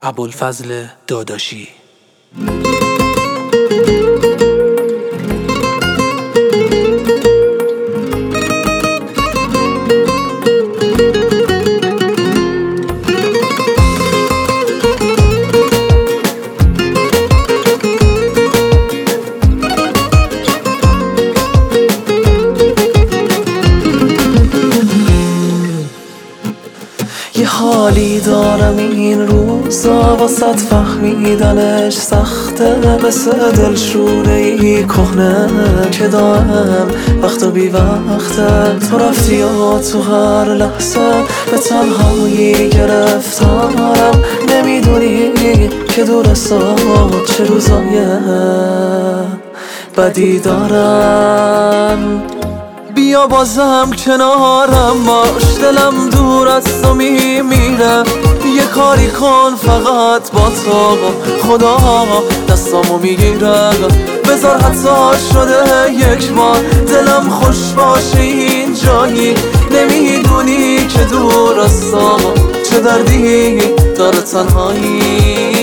ابوالفضل داداشی. یه حالی دارم این روزا واسه فهمیدنش سخته، مثل دلشوره‌ای کهنه که دارم وقت و بی وقته. تو رفتی و تو هر لحظه به تنهایی گرفتارم، نمیدونی که دور از چه روزای بدی دارم. بیا بازم کنارم باش، دلم دور از تو میمیره. یه کاری کن فقط با تو، خدا دستامو میگیره. بذار حتی شده یک بار دلم خوش باشه این جایی، نمیدونی که دور از تو چه دردی داره تنهایی.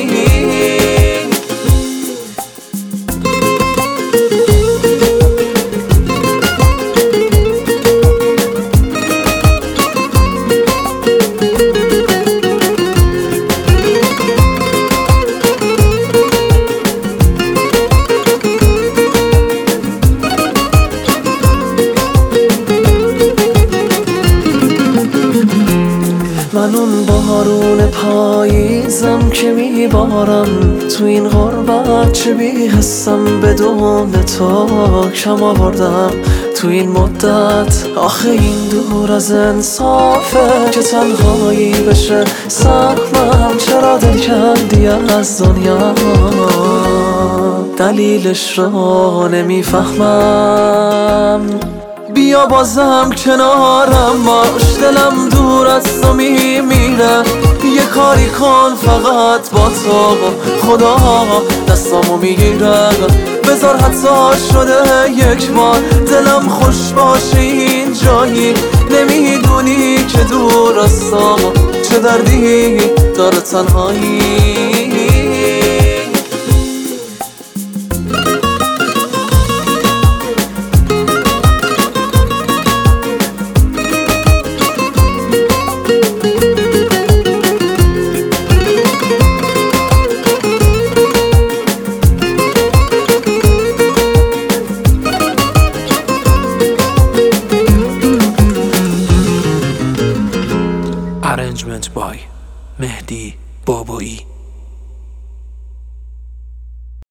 من اون بارون پاییزم که میبارم تو این غربت، چه بی‌حسم بدون تو کم آوردم تو این مدت. آخه این دور از انصافه که تنهایی بشه سهمم، چرا دل کندی از دنیا دلیلش رو نمیفهمم. بیا بازم کنارم باش، دلم دور از تو میمیره. یه کاری کن فقط با تو، خدا دستامو میگیره. بذار حتی شده یک بار دلم خوش باشه این جایی، نمیدونی که دور از تو چه دردی داره تنهایی. Arrangement by مهدی بابایی.